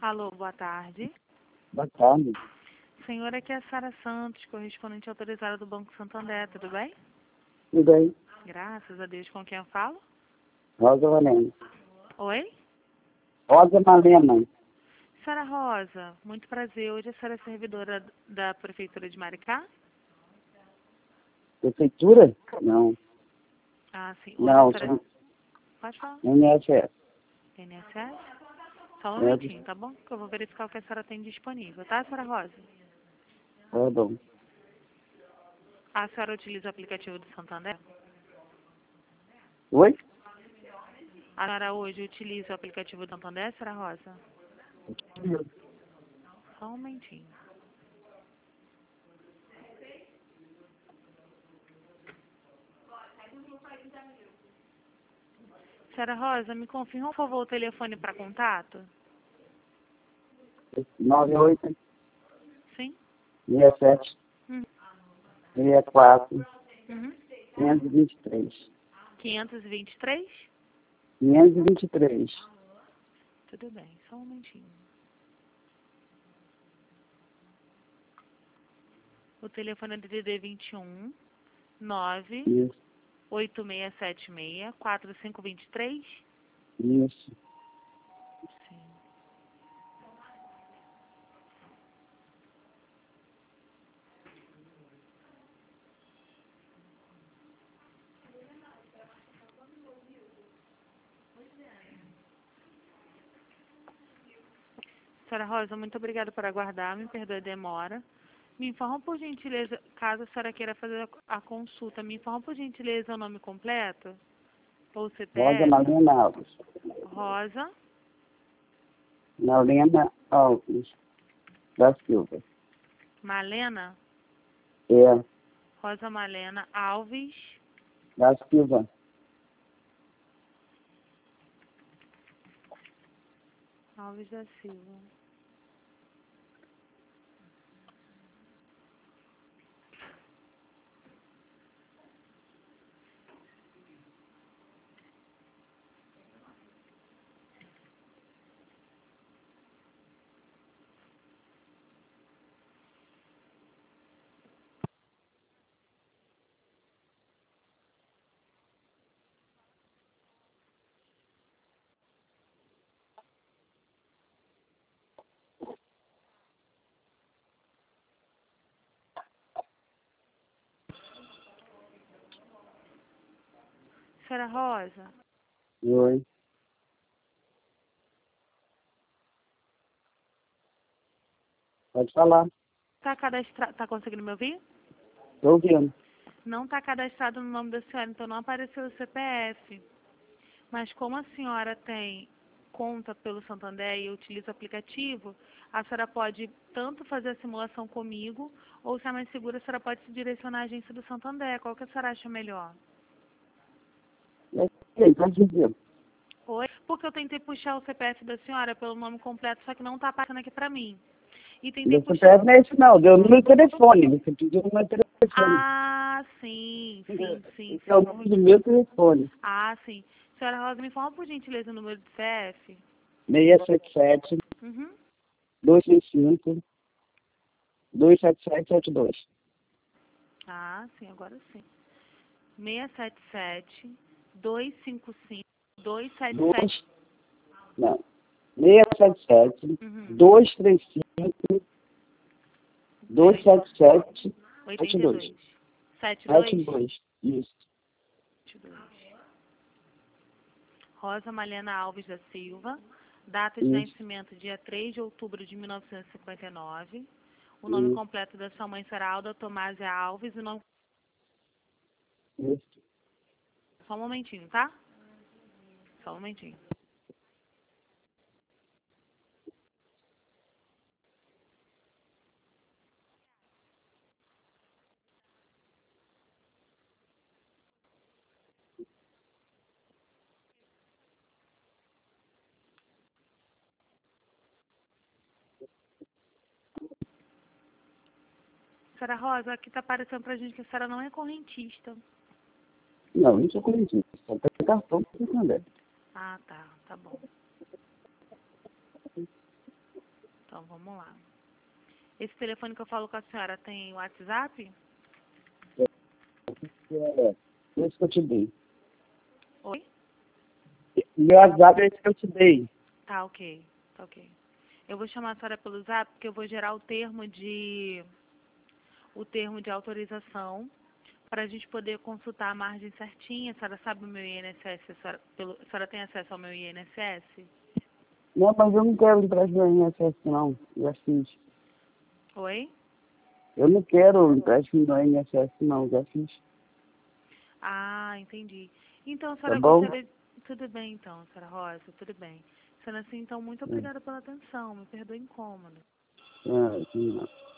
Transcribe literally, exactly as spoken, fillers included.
Alô, boa tarde. Boa tarde. Senhora, aqui é a Sara Santos, correspondente autorizada do Banco Santander, tudo bem? Tudo bem? Graças a Deus, com quem eu falo? Rosa Valena. Oi? Rosa Valena. Sara Rosa, muito prazer. Hoje a senhora é servidora da Prefeitura de Maricá? Prefeitura? Não. Ah, sim. Hoje Não, a senhora... Pode falar. N S S. N S S? Só um É, momentinho, tá bom? Que eu vou verificar o que a senhora tem disponível, tá, Sara Rosa? tá bom. A senhora utiliza o aplicativo do Santander? Oi? A senhora hoje utiliza o aplicativo do Santander, Sara Rosa? Só um momentinho. Senhora Rosa, me confirma, por favor, o telefone para contato? nove oito, Sim? seis sete, Uhum. seis quatro, Uhum. quinhentos e vinte e três. quinhentos e vinte e três? quinhentos e vinte e três. Tudo bem, só um momentinho. O telefone é D D D vinte e um, nove Isso, oito seis sete seis, quatro cinco dois três? isso. Sim. Senhora Rosa, muito obrigada por aguardar, me perdoe a demora. Me informa por gentileza, caso a senhora queira fazer a a consulta, me informa por gentileza o nome completo? Ou Rosa C P F? Malena Alves. Rosa Malena Alves. Da Silva. Malena? É, Rosa Malena Alves da Silva. Alves da Silva. Senhora Rosa, Oi. Pode falar. tá cadastrado, tá conseguindo me ouvir? Estou ouvindo. Não tá cadastrado no nome da senhora, então não apareceu o C P F. Mas como a senhora tem conta pelo Santander e utiliza o aplicativo, a senhora pode tanto fazer a simulação comigo, ou se é mais segura, a senhora pode se direcionar à agência do Santander. Qual que a senhora acha melhor? E aí, pode dizer. Oi? Porque eu tentei puxar o C P F da senhora pelo nome completo, só que não tá passando aqui pra mim. E tentei Meu puxar... C P F não é esse não, deu no meu telefone. Você pediu no meu telefone. Ah, sim, sim, sim, Esse é o sim. número do meu telefone. Ah, sim. Senhora Rosa, me informa por gentileza o número do C P F. seis sete sete, Uhum. dois seis cinco, dois sete sete sete dois. Ah, sim, agora sim. seis sete sete, dois cinco cinco, dois sete sete. dois, não, seis sete sete, Uhum. dois três cinco, dois sete sete sete oitenta e dois. dois. Sete sete dois? dois, isso. Sete dois. Rosa Malena Alves da Silva. Data de Isso, nascimento, dia três de outubro de mil novecentos e cinquenta e nove. O nome isso, completo da sua mãe será Alda Tomásia Alves. O nome... isso. Só um momentinho, tá? Só um momentinho. Senhora Rosa, aqui tá aparecendo pra gente que a senhora não é correntista. Não, isso eu conheci. Só tem cartão para entender. Ah, tá. Tá bom. Então, vamos lá. Esse telefone que eu falo com a senhora tem WhatsApp? É, esse que eu te dei. Oi? Meu WhatsApp é esse que eu te dei. Tá, ok. Tá, ok. Eu vou chamar a senhora pelo Zap, porque eu vou gerar o termo de... o termo de autorização para a gente poder consultar a margem certinha. A senhora sabe o meu I N S S? A senhora, pelo, a senhora tem acesso ao meu I N S S? Não, mas eu não quero empréstimo do I N S S, não. Já fiz. Oi? Eu não quero empréstimo do I N S S, não. Já fiz. Ah, entendi. Então, a Tá senhora bom? gostaria... Tudo bem, então, senhora Rosa, tudo bem. Sendo assim, então, muito obrigada pela atenção. Me perdoe o incômodo. É, sim.